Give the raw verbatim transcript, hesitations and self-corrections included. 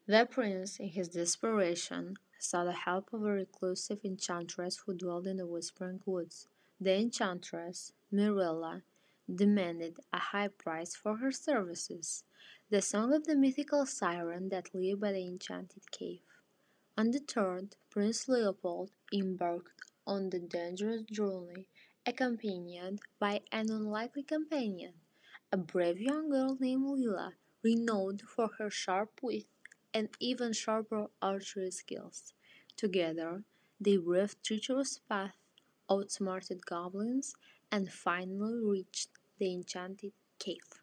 The prince, in his desperation, sought the help of a reclusive enchantress who dwelled in the Whispering Woods. The enchantress, Mirella, demanded a high price for her services, the song of the mythical siren that lived by the enchanted cave. Undeterred, Prince Leopold embarked on the dangerous journey, accompanied by an unlikely companion, a brave young girl named Lila, renowned for her sharp wit and even sharper archery skills. Together, they braved treacherous paths, outsmarted goblins, and finally reached the enchanted cave.